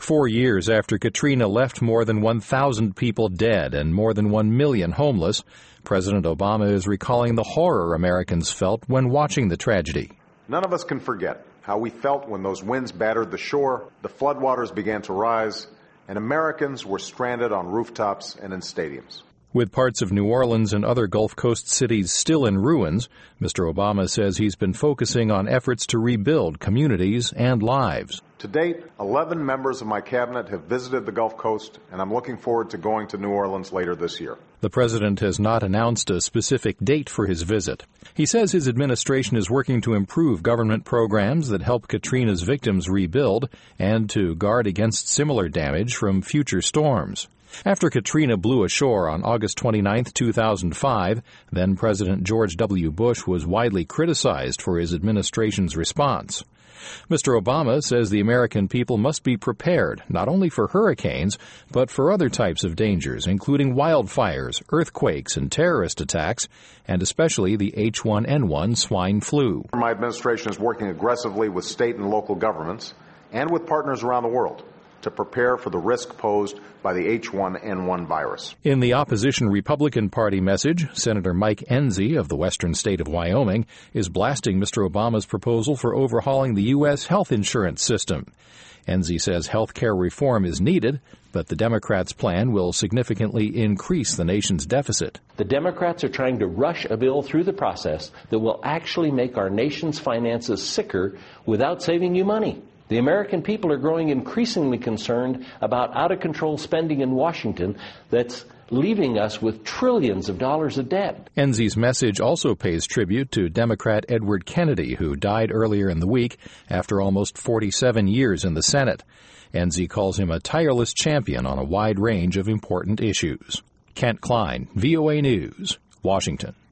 4 years after Katrina left more than 1,000 people dead and more than 1 million homeless, President Obama is recalling the horror Americans felt when watching the tragedy. None of us can forget how we felt when those winds battered the shore, the floodwaters began to rise, and Americans were stranded on rooftops and in stadiums. With parts of New Orleans and other Gulf Coast cities still in ruins, Mr. Obama says he's been focusing on efforts to rebuild communities and lives. To date, 11 members of my cabinet have visited the Gulf Coast, and I'm looking forward to going to New Orleans later this year. The president has not announced a specific date for his visit. He says his administration is working to improve government programs that help Katrina's victims rebuild and to guard against similar damage from future storms. After Katrina blew ashore on August 29, 2005, then-President George W. Bush was widely criticized for his administration's response. Mr. Obama says the American people must be prepared not only for hurricanes, but for other types of dangers, including wildfires, earthquakes, and terrorist attacks, and especially the H1N1 swine flu. My administration is working aggressively with state and local governments and with partners around the world to prepare for the risk posed by the H1N1 virus. In the opposition Republican Party message, Senator Mike Enzi of the western state of Wyoming is blasting Mr. Obama's proposal for overhauling the U.S. health insurance system. Enzi says health care reform is needed, but the Democrats' plan will significantly increase the nation's deficit. The Democrats are trying to rush a bill through the process that will actually make our nation's finances sicker without saving you money. The American people are growing increasingly concerned about out-of-control spending in Washington that's leaving us with trillions of dollars of debt. Enzi's message also pays tribute to Democrat Edward Kennedy, who died earlier in the week after almost 47 years in the Senate. Enzi calls him a tireless champion on a wide range of important issues. Kent Klein, VOA News, Washington.